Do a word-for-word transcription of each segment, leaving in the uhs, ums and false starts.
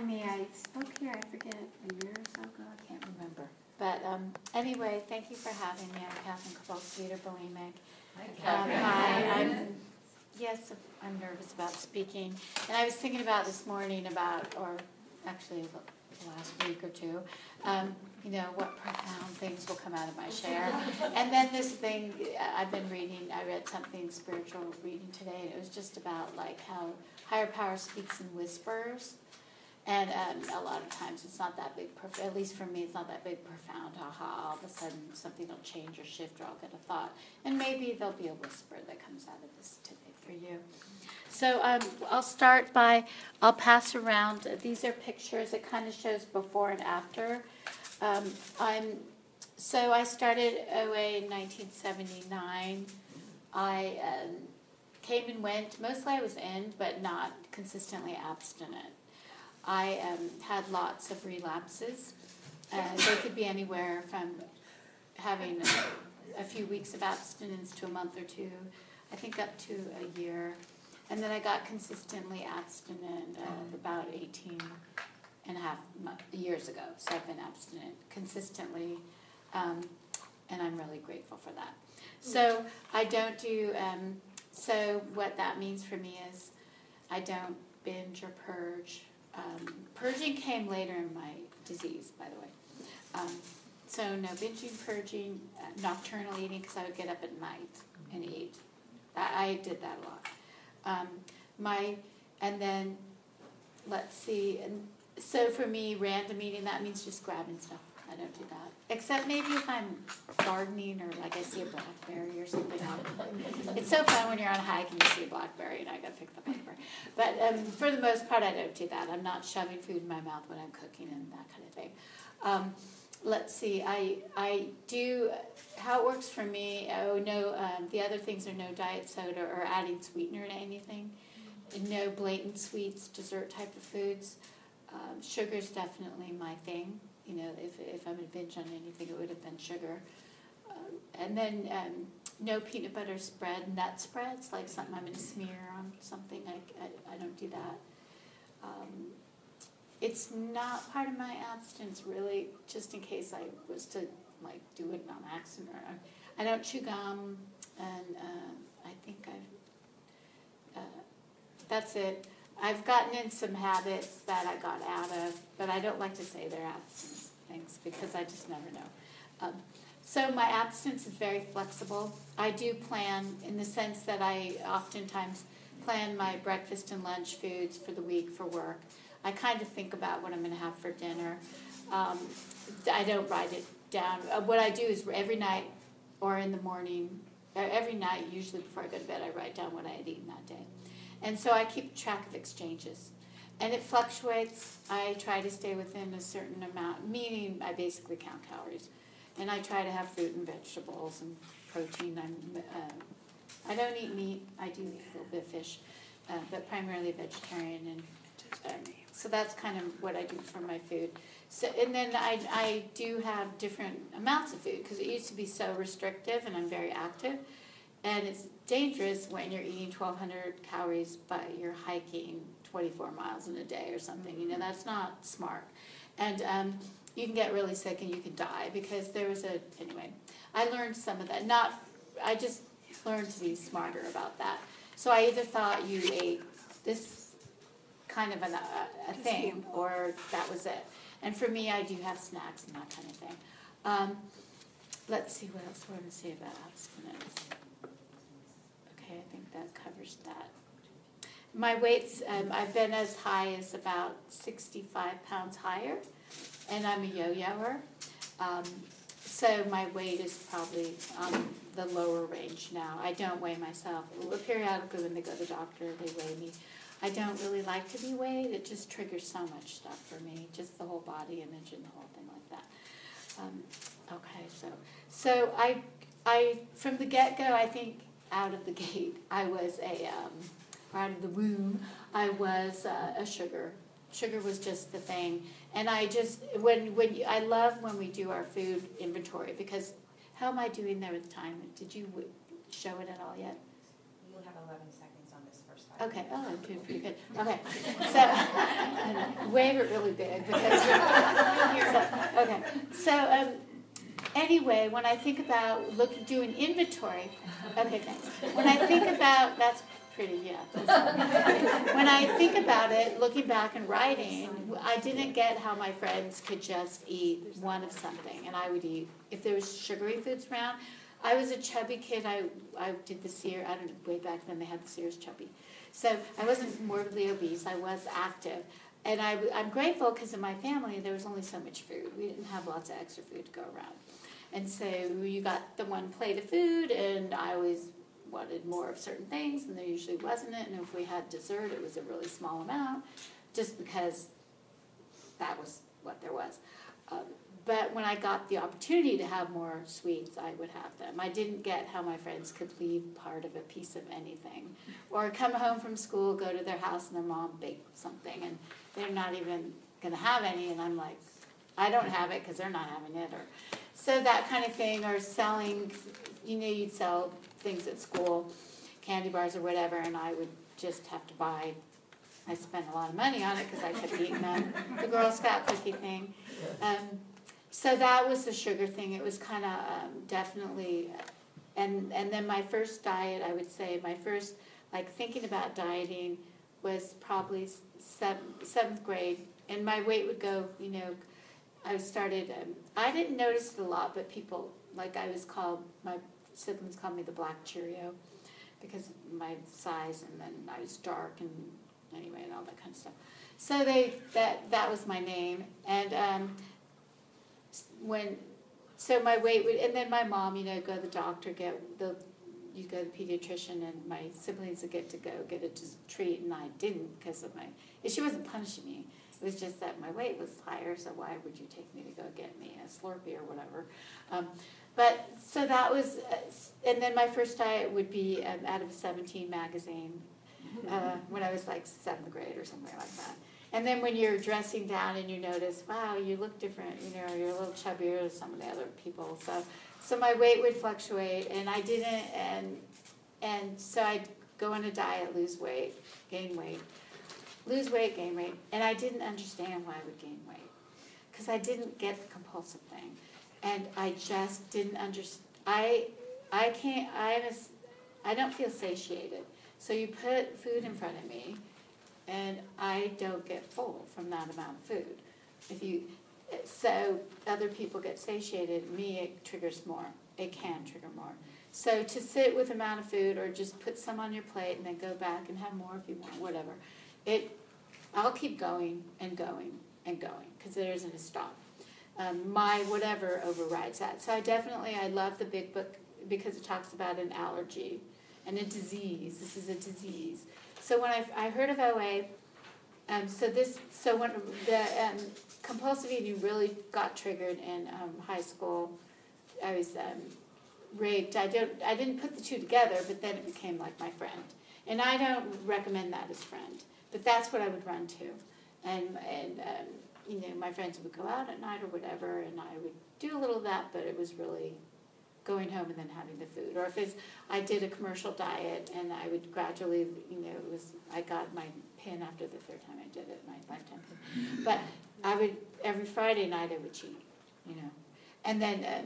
having me. I spoke here, I forget, a year or so ago, I can't remember. But um, anyway, thank you for having me. I'm Catherine Kowalski, bulimic. Um, hi, I'm, yes, I'm nervous about speaking. And I was thinking about this morning about, or actually the last week or two, um, you know, what profound things will come out of my share. And then this thing, I've been reading, I read something spiritual reading today, and it was just about like how higher power speaks in whispers. And um, a lot of times it's not that big, prof- at least for me, it's not that big, profound, aha, all of a sudden something will change or shift or I'll get a thought. And maybe there'll be a whisper that comes out of this today for you. So um, I'll start by, I'll pass around, these are pictures, it kind of shows before and after. Um, I'm, so I started O A in nineteen seventy-nine. I um, came and went, mostly I was in, but not consistently abstinent. I um, had lots of relapses. Uh, they could be anywhere from having a, a few weeks of abstinence to a month or two, I think up to a year. And then I got consistently abstinent uh, about eighteen and a half years ago. So I've been abstinent consistently, um, and I'm really grateful for that. So I don't do, um, so what that means for me is I don't binge or purge. Um, purging came later in my disease, by the way. Um, so no binging, purging, uh, nocturnal eating, because I would get up at night and eat. I, I did that a lot. Um, my, and then, let's see, and so for me, random eating, that means just grabbing stuff. I don't do that. Except maybe if I'm gardening or like I see a blackberry or something. It's so fun when you're on a hike and you see a blackberry and I got to pick the blackberry. But um, for the most part, I don't do that. I'm not shoving food in my mouth when I'm cooking and that kind of thing. Um, let's see. I I do, how it works for me, oh, no, um, the other things are no diet soda or adding sweetener to anything. No blatant sweets, dessert type of foods. Um, sugar's definitely my thing. You know, if if I'm going to binge on anything, it would have been sugar. Um, and then um, no peanut butter spread, nut spreads, like something I'm going to smear on something. I, I, I don't do that. Um, it's not part of my abstinence, really, just in case I was to, like, do it on accident. Or, I don't chew gum, and uh, I think I've, uh, that's it. I've gotten in some habits that I got out of, but I don't like to say they're abstinence things because I just never know. Um, so my abstinence is very flexible. I do plan in the sense that I oftentimes plan my breakfast and lunch foods for the week for work. I kind of think about what I'm going to have for dinner. Um, I don't write it down. Uh, what I do is every night or in the morning, or every night, usually before I go to bed, I write down what I had eaten that day. And so I keep track of exchanges. And it fluctuates. I try to stay within a certain amount, meaning I basically count calories. And I try to have fruit and vegetables and protein. I'm, uh, I don't eat meat. I do eat a little bit of fish, uh, but primarily vegetarian. And um, so that's kind of what I do for my food. So, and then I, I do have different amounts of food because it used to be so restrictive and I'm very active. And it's dangerous when you're eating twelve hundred calories, but you're hiking twenty-four miles in a day or something. You know, that's not smart. And um, you can get really sick and you can die because there was a, anyway, I learned some of that. Not, I just learned to be smarter about that. So I either thought you ate this kind of an, a, a thing or that was it. And for me, I do have snacks and that kind of thing. Um, let's see what else do I want to say about abstinence. Okay, I think that covers that. My weights, um, I've been as high as about sixty-five pounds higher, and I'm a yo-yoer. Um, so my weight is probably on the lower range now. I don't weigh myself. Periodically when they go to the doctor, they weigh me. I don't really like to be weighed. It just triggers so much stuff for me, just the whole body image and the whole thing like that. Um, okay, so so I, I from the get-go, I think, out of the gate, I was a, um, or out of the womb, I was uh, a sugar. Sugar was just the thing. And I just, when, when you, I love when we do our food inventory, because how am I doing there with time? Did you w- show it at all yet? You have eleven seconds on this first slide. Okay, oh, I'm doing pretty good. Okay, so, wave it really big. Because, so, okay. So um, anyway, when I think about look, doing inventory, okay, thanks. When I think about, that's pretty, yeah. When I think about it, looking back and writing, I didn't get how my friends could just eat one of something, and I would eat, if there was sugary foods around. I was a chubby kid. I I did the Sears, I don't know, way back then they had the Sears chubby. So I wasn't morbidly obese. I was active. And I, I'm grateful because in my family there was only so much food. We didn't have lots of extra food to go around. And so you got the one plate of food, and I always wanted more of certain things, and there usually wasn't it. And if we had dessert, it was a really small amount, just because that was what there was. Um, But when I got the opportunity to have more sweets, I would have them. I didn't get how my friends could leave part of a piece of anything. Or come home from school, go to their house, and their mom baked something, and they're not even going to have any, and I'm like, I don't have it because they're not having it. Or so that kind of thing, or selling, you know, you'd sell things at school, candy bars or whatever, and I would just have to buy. I spent a lot of money on it because I kept eating them. The Girl Scout cookie thing. Um, So that was the sugar thing. It was kind of um, definitely, and and then my first diet, I would say, my first, like, thinking about dieting was probably seventh, seventh grade. And my weight would go, you know, I started, um, I didn't notice it a lot, but people, like I was called, my siblings called me the Black Cheerio because of my size, and then I was dark, and anyway, and all that kind of stuff. So they, that, that was my name. And, um, when, so my weight would, and then my mom, you know, go to the doctor, get the, you go to the pediatrician, and my siblings would get to go get a treat, and I didn't because of my, and she wasn't punishing me. It was just that my weight was higher, so why would you take me to go get me a Slurpee or whatever? Um, but, so that was, uh, and then my first diet would be um, out of a seventeen magazine uh, when I was like seventh grade or something like that. And then when you're dressing down and you notice, wow, you look different, you know, you're a little chubbier than some of the other people. So so my weight would fluctuate, and I didn't, and and so I'd go on a diet, lose weight, gain weight, lose weight, gain weight, and I didn't understand why I would gain weight because I didn't get the compulsive thing, and I just didn't understand. I I can't, I'm a, I don't feel satiated. So you put food in front of me, and I don't get full from that amount of food. If you, so other people get satiated, me it triggers more. It can trigger more. So to sit with amount of food, or just put some on your plate and then go back and have more if you want, whatever. It, I'll keep going and going and going because there isn't a stop. Um, my whatever overrides that. So I definitely, I love the big book because it talks about an allergy and a disease. This is a disease. So when I, I heard of O A, um, so this, so when the um, compulsive eating really got triggered in um, high school, I was um, raped. I don't, I didn't put the two together, but then it became like my friend. And I don't recommend that as friend, but that's what I would run to. And and um, you know, my friends would go out at night or whatever, and I would do a little of that, but it was really going home and then having the food. Or if it's, I did a commercial diet, and I would gradually, you know, it was, I got my pin after the third time I did it, my lifetime pin. But I would, every Friday night I would cheat, you know. And then, um,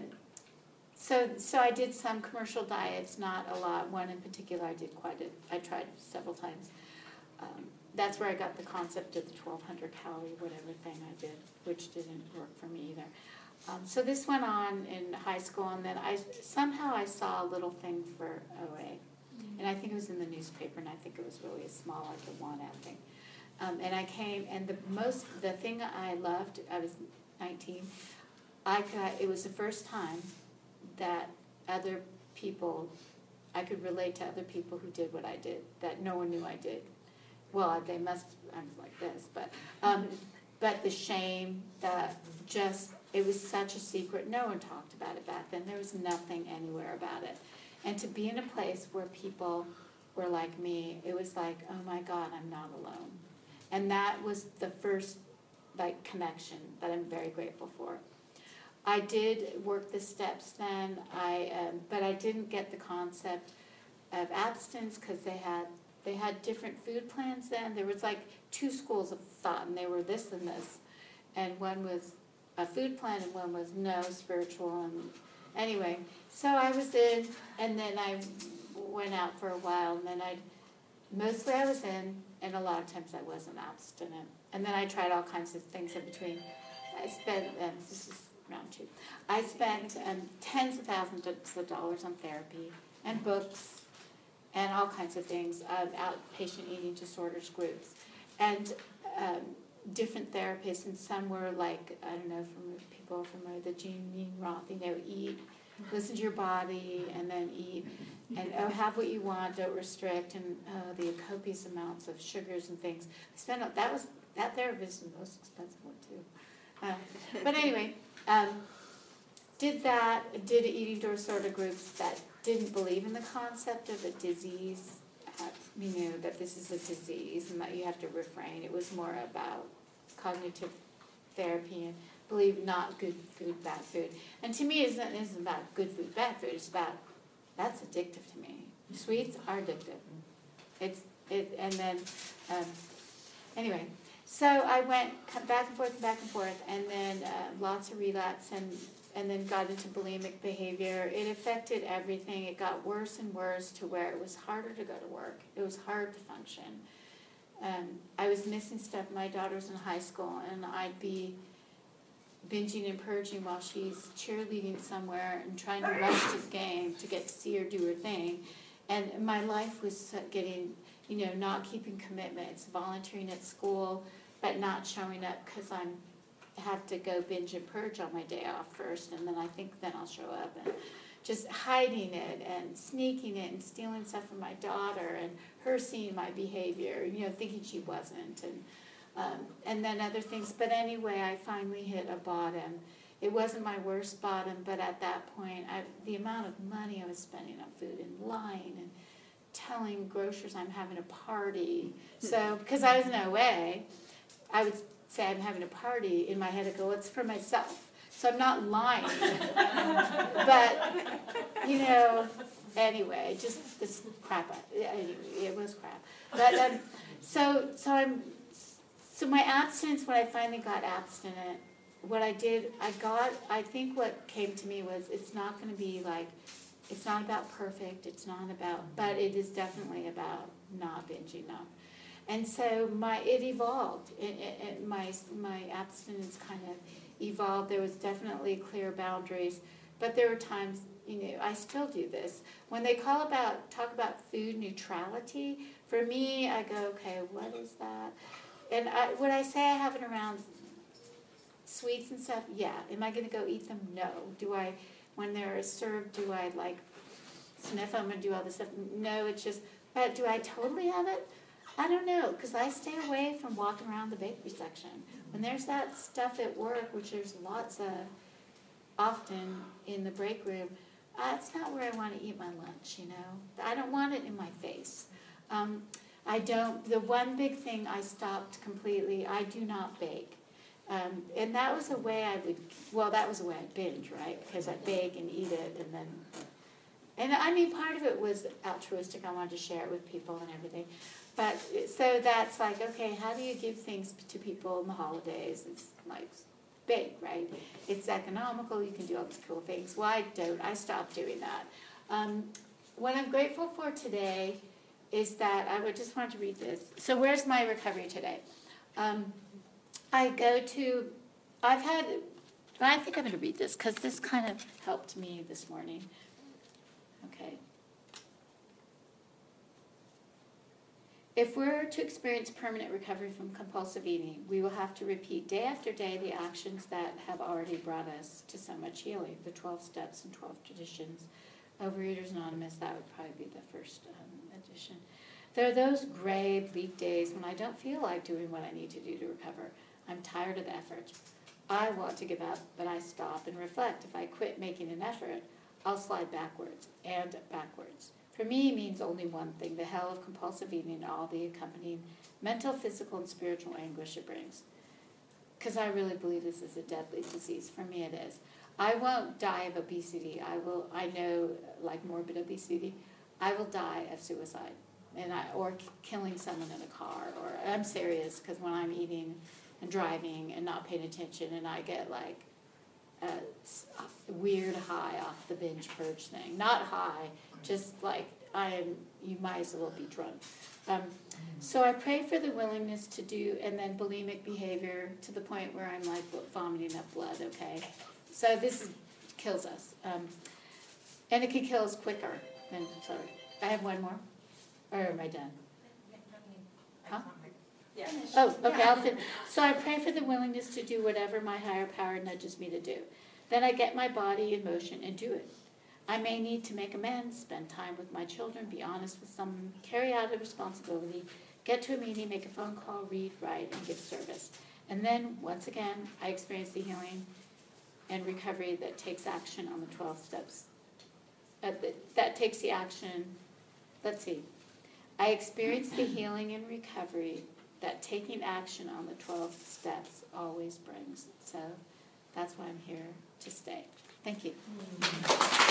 so so I did some commercial diets, not a lot. One in particular I did quite a, I tried several times. Um, that's where I got the concept of the twelve hundred calorie whatever thing I did, which didn't work for me either. Um, so this went on in high school, and then I somehow I saw a little thing for O A, mm-hmm. and I think it was in the newspaper, and I think it was really a small, like a one ad thing. Um, and I came, and the most, the thing I loved, I was nineteen, I could, it was the first time that other people, I could relate to other people who did what I did, that no one knew I did. Well, they must, I was like this, but, um, but the shame, the just, it was such a secret. No one talked about it back then. There was nothing anywhere about it. And to be in a place where people were like me, it was like, oh my God, I'm not alone. And that was the first, like, connection that I'm very grateful for. I did work the steps then, I um, but I didn't get the concept of abstinence because they had they had different food plans then. There was like two schools of thought, and they were this and this. And one was a food plan, and one was no, spiritual. And anyway, so I was in, and then I went out for a while, and then I, mostly I was in, and a lot of times I wasn't abstinent. And then I tried all kinds of things in between. I spent, um, this is round two, I spent um, tens of thousands of dollars on therapy and books and all kinds of things, um, outpatient eating disorders groups, and um, different therapists, and some were like, I don't know, from people from the Gene Roth, you know, eat, listen to your body, and then eat, and oh, have what you want, don't restrict, and oh, the copious amounts of sugars and things. I spent, that was, that therapist was the most expensive one too. Uh, but anyway, um, did that, did eating disorder groups that didn't believe in the concept of a disease, uh, you know, that this is a disease and that you have to refrain. It was more about cognitive therapy and believe not good food, bad food. And to me, it isn't, it isn't about good food, bad food. It's about, that's addictive to me. Sweets are addictive. It's, it, and then, um, anyway, so I went back and forth and back and forth, and then uh, lots of relapse, and and then got into bulimic behavior. It affected everything. It got worse and worse to where it was harder to go to work. It was hard to function. Um, I was missing stuff. My daughter was in high school, and I'd be binging and purging while she's cheerleading somewhere and trying to rush to the game to get to see her do her thing. And my life was getting, you know, not keeping commitments, volunteering at school, but not showing up because I'm have to go binge and purge on my day off first, and then I think then I'll show up, and just hiding it and sneaking it and stealing stuff from my daughter and her seeing my behavior, you know, thinking she wasn't, and um, and then other things. But anyway, I finally hit a bottom. It wasn't my worst bottom, but at that point, I, the amount of money I was spending on food and lying and telling grocers I'm having a party. So, because I was in O A, I would say I'm having a party. In my head, I go, it's for myself. So I'm not lying. But, you know, anyway, just this crap. Anyway, it was crap. But, um, so, so I'm, so my abstinence, when I finally got abstinent, what I did, I got, I think what came to me was, it's not going to be like, it's not about perfect, it's not about, but it is definitely about not binging enough. And so my, it evolved, it, it, it, my, my abstinence kind of evolved. There was definitely clear boundaries, but there were times, you know, I still do this. When they call about, talk about food neutrality, for me, I go, okay, what is that? And I, would I say I have it around sweets and stuff? Yeah. Am I going to go eat them? No. Do I, when they're served, do I like sniff them and do all this stuff? No, it's just, but do I totally have it? I don't know, because I stay away from walking around the bakery section. When there's that stuff at work, which there's lots of, often in the break room, that's not where I want to eat my lunch, you know. I don't want it in my face. Um, I don't, the one big thing I stopped completely, I do not bake. Um, and that was a way I would, well, that was a way I'd binge, right? Because I'd bake and eat it, and then, and I mean, part of it was altruistic. I wanted to share it with people and everything. But, so that's like, okay, how do you give things to people in the holidays? It's like bake, right? It's economical, you can do all these cool things. Well, I don't, I stopped doing that. Um, what I'm grateful for today is that, I would just want to read this. So where's my recovery today? Um, I go to, I've had, I think I'm going to read this because this kind of helped me this morning. Okay. If we're to experience permanent recovery from compulsive eating, we will have to repeat day after day the actions that have already brought us to so much healing, the twelve steps and twelve traditions. Overeaters Anonymous, that would probably be the first um, edition. There are those gray, bleak days when I don't feel like doing what I need to do to recover. I'm tired of the effort. I want to give up, but I stop and reflect. If I quit making an effort, I'll slide backwards and backwards. For me, it means only one thing, the hell of compulsive eating and all the accompanying mental, physical, and spiritual anguish it brings. Because I really believe this is a deadly disease. For me, it is. I won't die of obesity. I will. I know, like morbid obesity, I will die of suicide. and I, or k- killing someone in a car, or, I'm serious, because when I'm eating and driving and not paying attention, and I get like a s- a weird high off the binge purge thing, not high, just like I am, you might as well be drunk. Um, so I pray for the willingness to do, and then bulimic behavior to the point where I'm like vomiting up blood, okay? So this is, kills us. Um, and it can kill us quicker than, sorry. I have one more? Or am I done? Huh? Yeah. Oh, okay, I'll fin- so I pray for the willingness to do whatever my higher power nudges me to do. Then I get my body in motion and do it. I may need to make amends, spend time with my children, be honest with someone, carry out a responsibility, get to a meeting, make a phone call, read, write, and give service. And then, once again, I experience the healing and recovery that takes action on the twelve steps. Uh, that, that takes the action, let's see. I experience the healing and recovery that taking action on the twelve steps always brings. So that's why I'm here to stay. Thank you.